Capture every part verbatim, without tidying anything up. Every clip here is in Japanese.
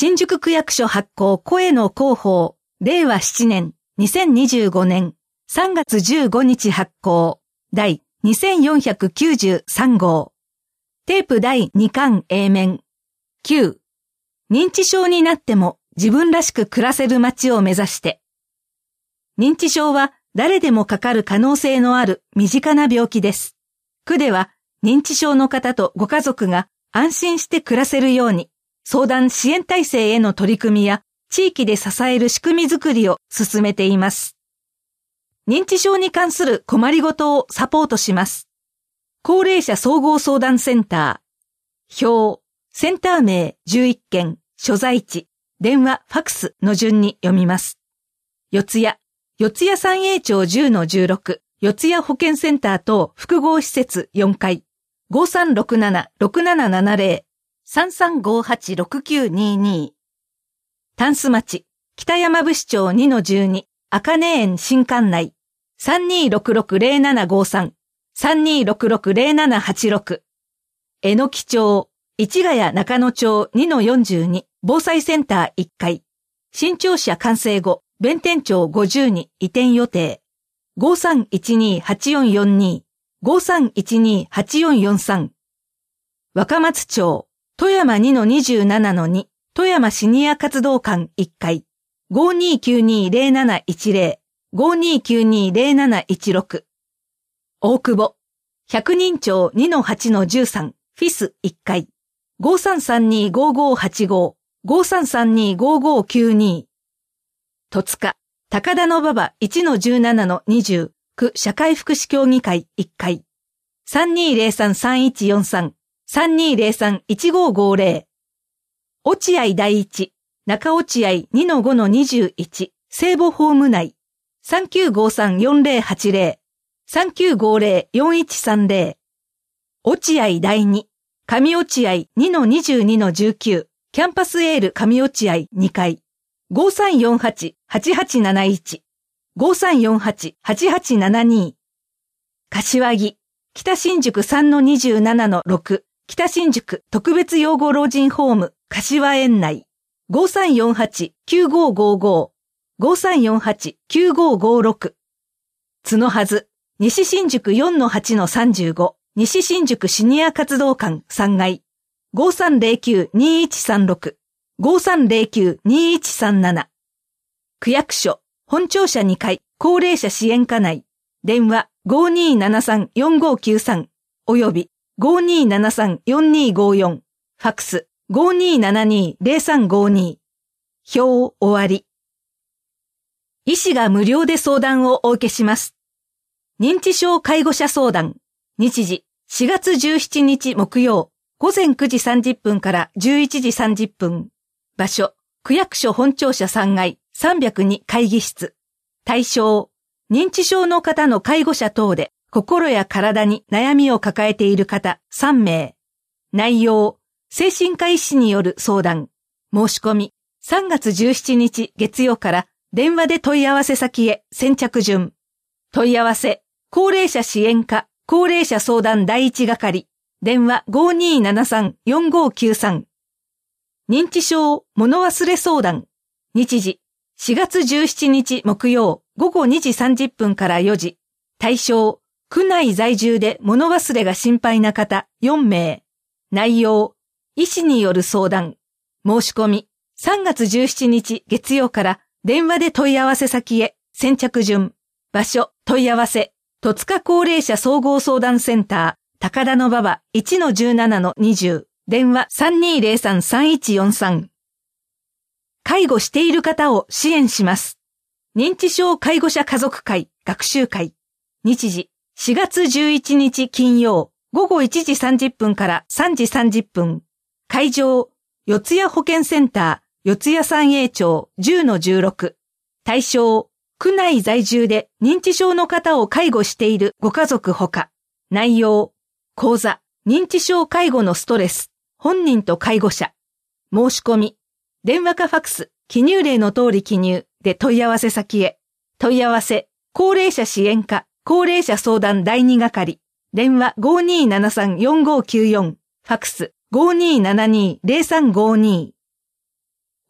新宿区役所発行声の広報、れいわななねん、にせんにじゅうごねんさんがつじゅうごにち発行、第にせんよんひゃくきゅうじゅうさんごう。テープだいにかん A 面。きゅう。認知症になっても自分らしく暮らせる街を目指して。認知症は誰でもかかる可能性のある身近な病気です。区では認知症の方とご家族が安心して暮らせるように、相談支援体制への取り組みや地域で支える仕組みづくりを進めています。認知症に関する困りごとをサポートします。高齢者総合相談センター。表、センター名じゅういっけん、所在地、電話、ファクスの順に読みます。四谷、四谷三栄町 じゅうのじゅうろく、四谷保健センター等複合施設よんかい、ごさんろくなな、ろくななななぜろ、さんさんごはち、ろくきゅうにに。タンス町、北山伏町 にのじゅうに、赤根園新館内、さんにーろくろくぜろななごさん、さんにーろくろくぜろななはちろく。えのき町、市ヶ谷中野町 にのよんじゅうに、防災センターいっかい。新庁舎完成後、弁天町ごじゅうに移転予定。ごさんいちにーはちよんよんに、ごさんいちにーはちよんよんさん。若松町、富山 にのにじゅうななのに、富山シニア活動館いっかい。ごにーきゅうにーぜろなないちぜろ、ごにーきゅうにーぜろなないちろく。大久保、百人町 にのはちのじゅうさん、フィスいっかい。ごさんさんにーごごはちご、ごさんさんにーごごきゅうに。戸塚、高田馬場 いちのじゅうななのにじゅう、区社会福祉協議会いっかい。さんにーぜろさんさんいちよんさん、さんにーぜろさんいちごごぜろ。落合第一、中落合 にのごのにじゅういち、聖母ホーム内。さんきゅうごさんよんぜろはちぜろ、さんきゅうごぜろよんいちさんぜろ。落合第二、上落合 にのにじゅうにのじゅうきゅう、キャンパスエール上落合にかい。ごさんよんはち、はちはちなないち、ごさんよんはち、はちはちななに。柏木、北新宿 さんのにじゅうななのろく、北新宿特別養護老人ホーム柏園内。ごさんよんはち、きゅうごごご、ごさんよんはち、きゅうごごろく。角はず、西新宿 よんのはちのさんじゅうご、西新宿シニア活動館さんがい。ごさんぜろきゅうにいちさんろく、ごさんぜろきゅうにいちさんなな。区役所、本庁舎にかい、高齢者支援課内。電話 ごにーななさんよんごきゅうさん および ごにーななさんよんにーごよん。ファクス ごにーななにーぜろさんごに。表終わり。医師が無料で相談をお受けします。認知症介護者相談。日時しがつじゅうしちにち木曜、ごぜんくじさんじゅっぷんからじゅういちじさんじゅっぷん。場所、区役所本庁舎さんがいさんびゃくに会議室。対象、認知症の方の介護者等で心や体に悩みを抱えている方さんめい。内容、精神科医師による相談。申し込み、さんがつじゅうしちにち月曜から電話で問い合わせ先へ先着順。問い合わせ、高齢者支援課、高齢者相談第一係。電話 ごにーななさんよんごきゅうさん。認知症物忘れ相談。日時しがつじゅうしちにち木曜ごごにじさんじゅっぷんからよじ。対象、区内在住で物忘れが心配な方よんめい。内容、医師による相談。申し込み、さんがつじゅうしちにち月曜から電話で問い合わせ先へ先着順。場所、問い合わせ、戸塚高齢者総合相談センター、高田馬場 いちのじゅうななのにじゅう。電話 さんにーぜろさんさんいちよんさん。介護している方を支援します。認知症介護者家族会学習会。日時しがつじゅういちにち金曜ごごいちじさんじゅっぷんからさんじさんじゅっぷん。会場四谷保健センター四谷三栄町 じゅうのじゅうろく。対象区内在住で認知症の方を介護しているご家族ほか。内容講座認知症介護のストレス。本人と介護者。申し込み。電話かファクス、記入例の通り記入で問い合わせ先へ。問い合わせ、高齢者支援課、高齢者相談第二係。電話 ごにーななさんよんごきゅうよん。ファクス ごにーななにーぜろさんごに。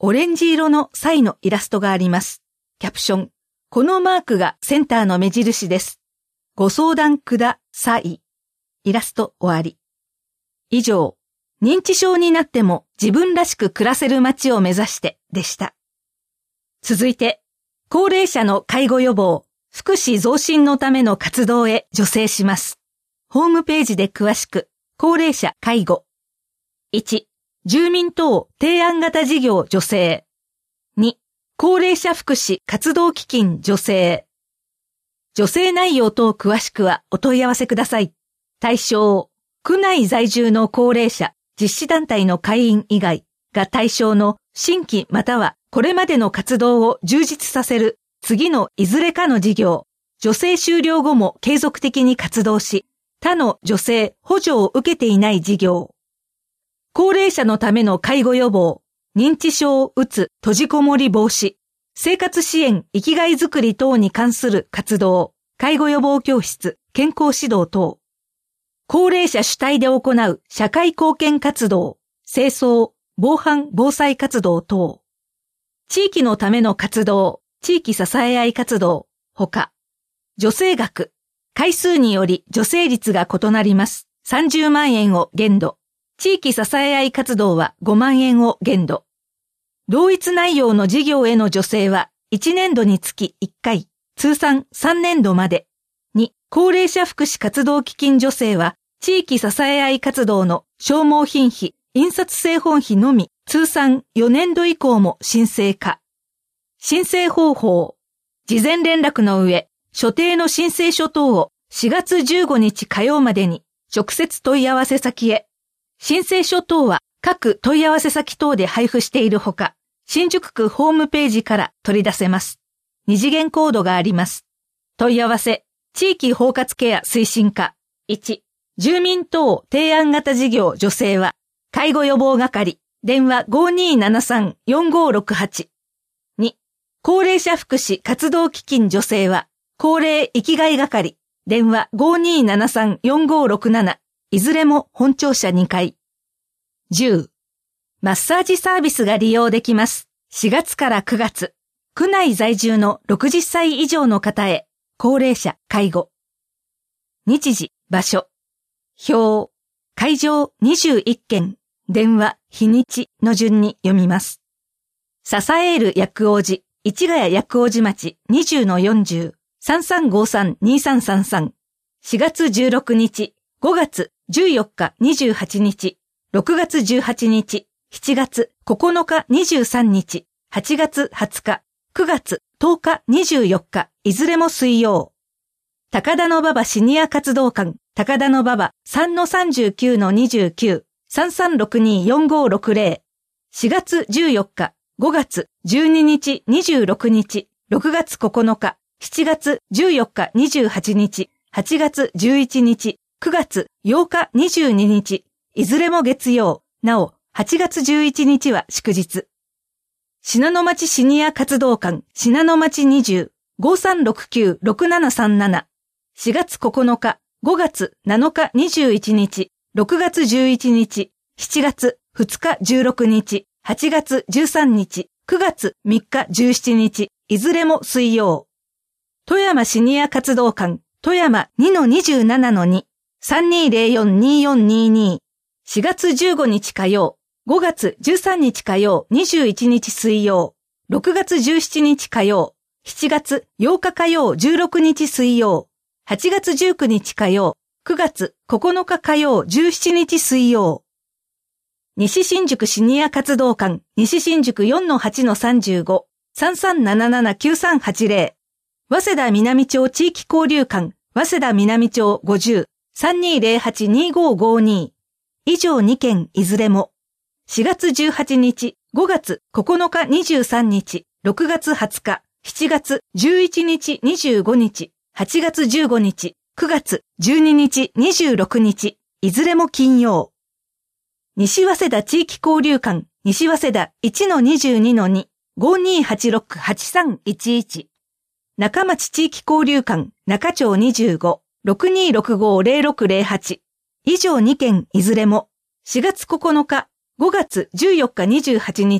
オレンジ色のサイのイラストがあります。キャプション。このマークがセンターの目印です。ご相談ください。イラスト終わり。以上、認知症になっても自分らしく暮らせる街を目指してでした。続いて、高齢者の介護予防、福祉増進のための活動へ助成します。ホームページで詳しく、高齢者介護。いち、住民等提案型事業助成。に、高齢者福祉活動基金助成。助成内容等詳しくはお問い合わせください。対象、区内在住の高齢者、実施団体の会員以外が対象の新規またはこれまでの活動を充実させる次のいずれかの事業、助成終了後も継続的に活動し、他の助成補助を受けていない事業。高齢者のための介護予防、認知症、うつ、閉じこもり防止、生活支援、生きがいづくり等に関する活動、介護予防教室、健康指導等。高齢者主体で行う社会貢献活動、清掃、防犯・防災活動等。地域のための活動、地域支え合い活動、ほか。助成額、回数により助成率が異なります。さんじゅうまんえんを限度。地域支え合い活動はごまんえんを限度。同一内容の事業への助成はいちねんどにつきいっかい、通算さんねんどまで。に、高齢者福祉活動基金助成は地域支え合い活動の消耗品費、印刷製本費のみ、通算よねんど以降も申請可。申請方法。事前連絡の上、所定の申請書等をしがつじゅうごにち火曜までに直接問い合わせ先へ。申請書等は各問い合わせ先等で配布しているほか、新宿区ホームページから取り出せます。二次元コードがあります。問い合わせ、地域包括ケア推進課。いち、住民等提案型事業助成は、介護予防係、電話 ごーにーななさんよんごーろくはち。に、高齢者福祉活動基金助成は、高齢生きがい係、電話 ごーにーななさんよんごーろくなな。いずれも本庁舎にかい。じゅう、マッサージサービスが利用できます。しがつからくがつ、区内在住のろくじゅっさい以上の方へ、高齢者介護。日時、場所。表、会場にじゅういっけん、電話、日にちの順に読みます。支える薬王寺、市ヶ谷薬王寺町 にじゅうのよんじゅう、さんさんごさんにさんさんさん。しがつじゅうろくにち、ごがつじゅうよっかにじゅうはちにち、ろくがつじゅうはちにち、しちがつここのかにじゅうさんにち、はちがつはつか、くがつとおかにじゅうよっか、いずれも水曜。高田馬場シニア活動館、高田馬場 さんのさんじゅうきゅうのにじゅうきゅう、さんさんろくによんごーろくぜろ。しがつじゅうよっか、ごがつじゅうににちにじゅうろくにち、ろくがつここのか、しちがつじゅうよっかにじゅうはちにち、はちがつじゅういちにち、くがつようかにじゅうににち、いずれも月曜。なお、はちがつじゅういちにちは祝日。信濃町シニア活動館、信濃町にじゅう、ごさんろくきゅうろくななさんなな。しがつここのか、ごがつなのかにじゅういちにち、ろくがつじゅういちにち、しちがつふつかじゅうろくにち、はちがつじゅうさんにち、くがつみっかじゅうしちにち、いずれも水曜。富山シニア活動館、富山 にのにじゅうななのに、さんにーぜろよんにーよんにーにー。しがつじゅうごにち火曜、ごがつじゅうさんにち火曜、にじゅういちにち水曜、ろくがつじゅうしちにち火曜、しちがつようか火曜、じゅうろくにち水曜、はちがつじゅうくにち火曜、くがつここのか火曜、じゅうしちにち水曜。西新宿シニア活動館、西新宿 よんのはちのさんじゅうご、さんさんななななきゅうさんはちぜろ。早稲田南町地域交流館、早稲田南町ごじゅう、さんにーぜろはちにーごーごーにー。以上にけんいずれも。しがつじゅうはちにち、ごがつここのかにじゅうさんにち、ろくがつはつか、しちがつじゅういちにちにじゅうごにち、はちがつじゅうごにち、くがつじゅうににちにじゅうろくにち、いずれも金曜。西早稲田地域交流館、西早稲田 いちのにじゅうにのに、ごにーはちろくはちさんいちいち。中町地域交流館、中町にじゅうご、ろくにーろくごぜろろくぜろはち。以上にけんいずれも、しがつここのか、ごがつじゅうよっかにじゅうはちにち、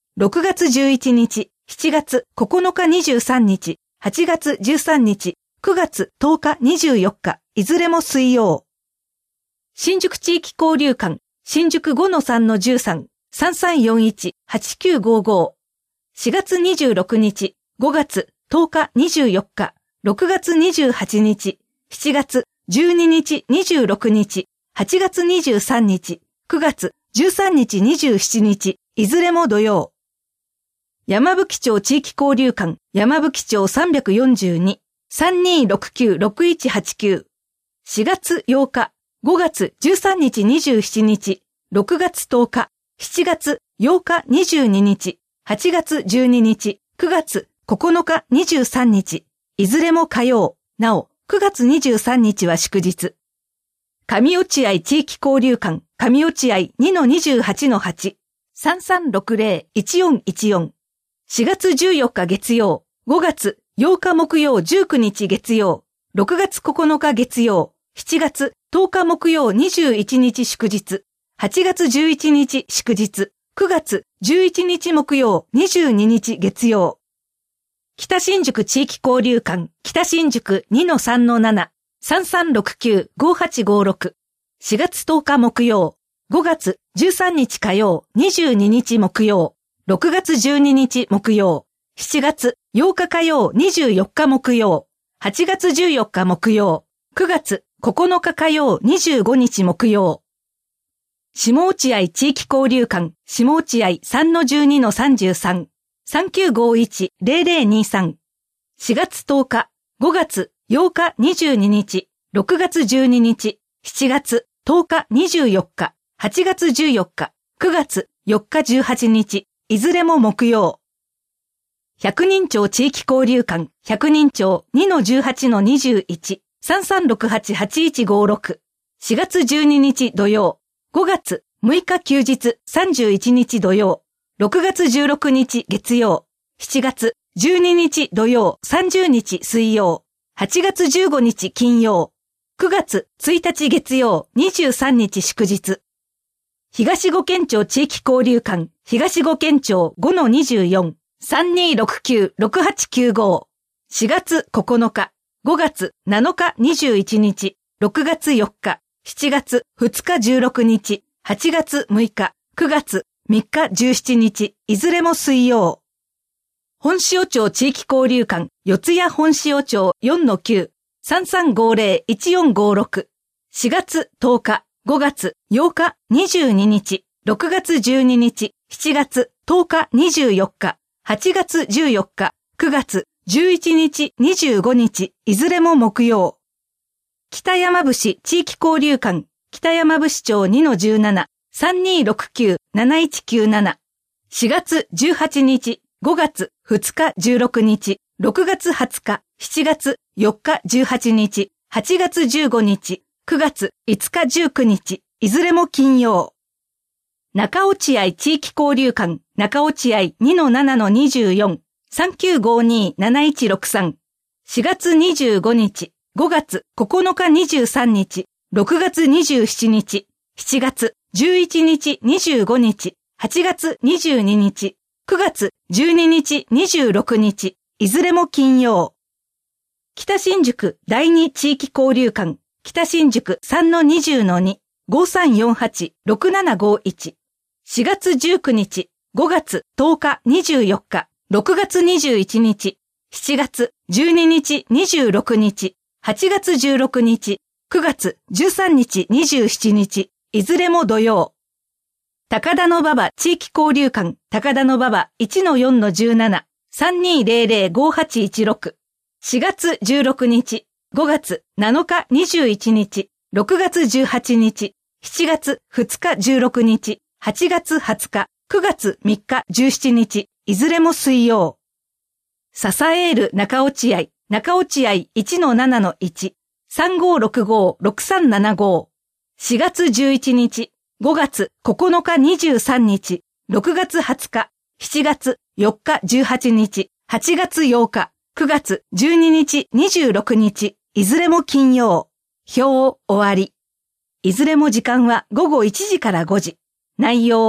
ろくがつじゅういちにち、しちがつここのかにじゅうさんにち、はちがつじゅうさんにち、くがつとおかにじゅうよっか、いずれも水曜。新宿地域交流館、新宿 ごのさんのじゅうさん、さんさんよんいち、はちきゅうごご。しがつにじゅうろくにち、ごがつとおかにじゅうよっか、ろくがつにじゅうはちにち、しちがつじゅうににちにじゅうろくにち、はちがつにじゅうさんにち、くがつじゅうさんにちにじゅうしちにち、いずれも土曜。山吹町地域交流館、山吹町さんびゃくよんじゅうに、さんにーろくきゅうろくいちはちきゅう。しがつようか、ごがつじゅうさんにちにじゅうしちにち、ろくがつとおか、しちがつようかにじゅうににち、はちがつじゅうににち、くがつここのかにじゅうさんにち、いずれも火曜、なお、くがつにじゅうさんにちは祝日。上落合地域交流館、上落合 にのにじゅうはちのはち、さんさんろくぜろいちよんいちよん。しがつじゅうよっか月曜、ごがつようか木曜じゅうくにち月曜、ろくがつここのか月曜、しちがつとおか木曜にじゅういちにち祝日、はちがつじゅういちにち祝日、くがつじゅういちにち木曜にじゅうににち月曜。北新宿地域交流館、北新宿 にのさんのなな、さんさんろくきゅうごはちごろく。しがつとおか木曜、ごがつじゅうさんにち火曜にじゅうににち木曜、ろくがつじゅうににち木曜、しちがつようか火曜にじゅうよっか木曜、はちがつじゅうよっか木曜、くがつここのか火曜にじゅうごにち木曜。下落合地域交流館、下落合 さんのじゅうにのさんじゅうさん、さんきゅうごいちぜろぜろにさん。しがつとおか、ごがつようかにじゅうににち、ろくがつじゅうににち、しちがつとおかにじゅうよっか、はちがつじゅうよっか、くがつよっかじゅうはちにち、いずれも木曜。百人町地域交流館、百人町 にのじゅうはちのにじゅういち、さんさんろくはちはちいちごろく。しがつじゅうににち土曜、ごがつむいか休日さんじゅういちにち土曜、ろくがつじゅうろくにち月曜、しちがつじゅうににち土曜さんじゅうにち水曜、はちがつじゅうごにち金曜、くがつついたち月曜にじゅうさんにち祝日。東五軒町地域交流館、東五軒町 ごのにじゅうよん、さんにーろくきゅうろくはちきゅうご。しがつここのか、ごがつなのかにじゅういちにち、ろくがつよっか、しちがつふつかじゅうろくにち、はちがつむいか、くがつみっかじゅうしちにち、いずれも水曜。本塩町地域交流館、四谷本塩町 よんのきゅう、さんさんごぜろいちよんごろく。しがつとおか、ごがつようかにじゅうににち、ろくがつじゅうににち、しちがつとおかにじゅうよっか、はちがつじゅうよっか、くがつじゅういちにちにじゅうごにち、いずれも木曜。北山伏地域交流館、北山伏町 にのじゅうなな、さんにーろくきゅうなないちきゅうなな。しがつじゅうはちにち、ごがつふつかじゅうろくにち、ろくがつはつか、しちがつよっかじゅうはちにち、はちがつじゅうごにち、くがついつかじゅうくにち、いずれも金曜。中落合地域交流館、中落合 にのななのにじゅうよん、さんきゅうごになないちろくさん。しがつにじゅうごにち、ごがつここのかにじゅうさんにち、ろくがつにじゅうしちにち、しちがつじゅういちにちにじゅうごにち、はちがつにじゅうににち、くがつじゅうににちにじゅうろくにち、いずれも金曜。北新宿だいに地域交流館、北新宿 さんのにじゅうのに、ごさんよんはちろくななごいち。しがつじゅうくにち、ごがつとおかにじゅうよっか、ろくがつにじゅういちにち、しちがつじゅうににちにじゅうろくにち、はちがつじゅうろくにち、くがつじゅうさんにちにじゅうしちにち、いずれも土曜。高田馬場地域交流館、高田馬場 いちのよんのじゅうなな、さんにーぜろぜろごはちいちろく。しがつじゅうろくにち、ごがつなのかにじゅういちにち、ろくがつじゅうはちにち、しちがつふつかじゅうろくにち、はちがつはつか、くがつみっかじゅうしちにち、いずれも水曜。笹エール中落合、中落合 いちのななのいち、さんごろくごろくさんななご。しがつじゅういちにち、ごがつここのかにじゅうさんにち、ろくがつはつか、しちがつよっかじゅうはちにち、はちがつようか、くがつじゅうににちにじゅうろくにち、いずれも金曜。表終わり。いずれも時間はごごいちじからごじ。内容。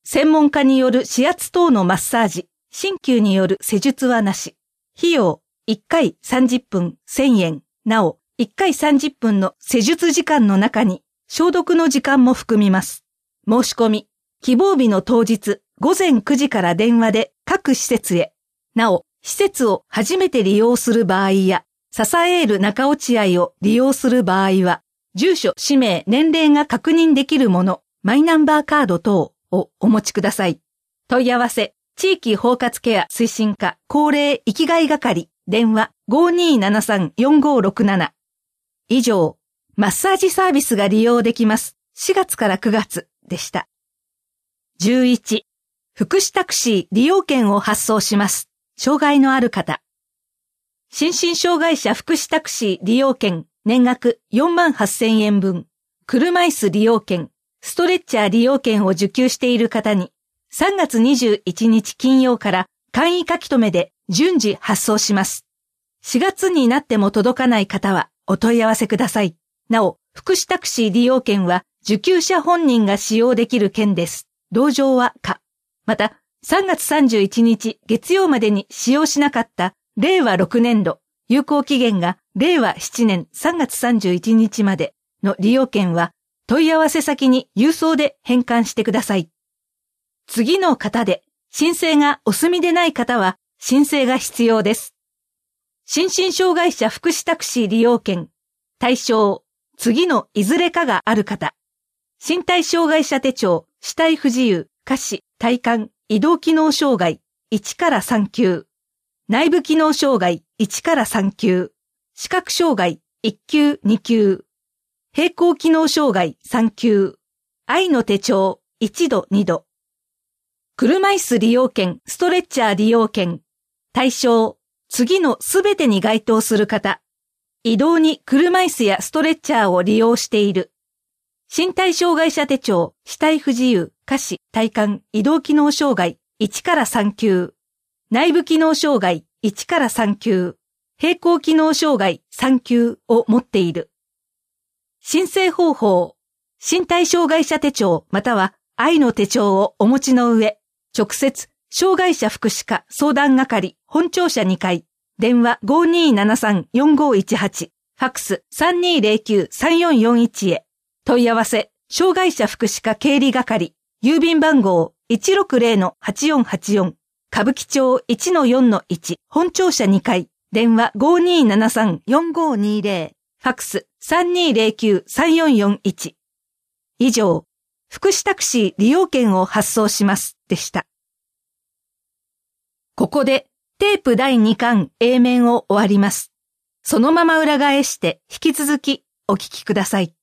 専門家による指圧等のマッサージ、鍼灸による施術はなし。費用、いっかいさんじゅっぷんせんえん。なお、いっかいさんじゅっぷんの施術時間の中に消毒の時間も含みます。申し込み、希望日の当日、ごぜんくじから電話で各施設へ。なお、施設を初めて利用する場合や、ササエール中落合を利用する場合は、住所、氏名、年齢が確認できるもの、マイナンバーカード等をお持ちください。問い合わせ、地域包括ケア推進課高齢生きがい係、電話 ごーにーななさんよんごーろくなな。以上、マッサージサービスが利用できます。しがつからくがつでした。じゅういち、福祉タクシー利用券を発送します。障害のある方。心身障害者福祉タクシー利用券、年額よんまんはっせんえん分、車椅子利用券、ストレッチャー利用券を受給している方に、さんがつにじゅういちにち金曜から簡易書き留めで順次発送します。しがつになっても届かない方はお問い合わせください。なお、福祉タクシー利用券は受給者本人が使用できる券です。同乗は可。また、さんがつさんじゅういちにち月曜までに使用しなかったれいわろくねんど、有効期限がれいわななねんさんがつさんじゅういちにちまでの利用券は問い合わせ先に郵送で返還してください。次の方で申請がお済みでない方は申請が必要です。心身障害者福祉タクシー利用券対象、次のいずれかがある方。身体障害者手帳、肢体不自由、下肢、体幹、移動機能障害いちからさん級。内部機能障害いちからさん級。視覚障害いっきゅうに級。平行機能障害さん級。愛の手帳いちどにど。車椅子利用券、ストレッチャー利用券。対象、次のすべてに該当する方。移動に車椅子やストレッチャーを利用している。身体障害者手帳、肢体不自由、下肢、体幹、移動機能障害いちからさん級。内部機能障害いちからさん級。平行機能障害さん級を持っている。申請方法。身体障害者手帳または愛の手帳をお持ちの上、直接、障害者福祉課相談係本庁舎にかい、電話 ごーにーななさんよんごーいちはち、ファックス さんにーぜろきゅうさんよんよんいち へ。問い合わせ、障害者福祉課経理係、郵便番号 いちろくぜろのはちよんはちよん、歌舞伎町 いちのよんのいち、本庁舎にかい、電話 ごーにーななさんよんごーにーぜろ、ファックス さんにーぜろきゅうさんよんよんいち。以上、福祉タクシー利用券を発送しますでした。ここでテープだいにかん A 面を終わります。そのまま裏返して引き続きお聞きください。